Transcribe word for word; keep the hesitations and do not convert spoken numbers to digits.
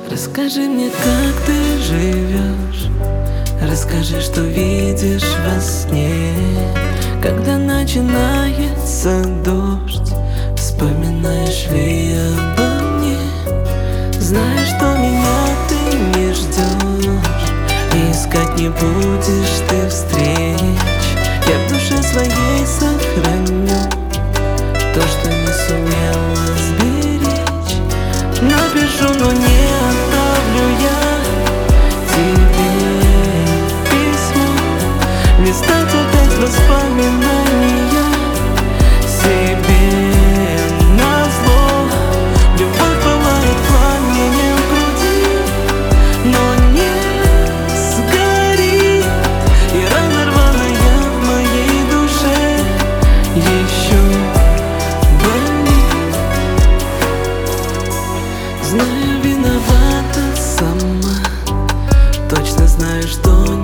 Расскажи мне, как ты живешь. Расскажи, что видишь во сне, когда начинается дождь. Вспоминаешь ли обо мне? Знаешь, что меня ты не ждешь, и искать не будешь ты встреч. Я в душе своей сохраню то, что не сумела сберечь. Напишу, но не отправлю я тебе письмо. Не стать опять воспоминания себе назло. Любовь пылает пламенем в груди, но не сгорит. И рана рваная в моей душе еще болит. Знаю, виновата сама, точно знаю, что